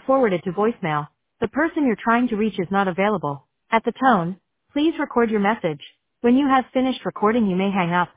forwarded to voicemail. The person you're trying to reach is not available. At the tone, please record your message. When you have finished recording, you may hang up.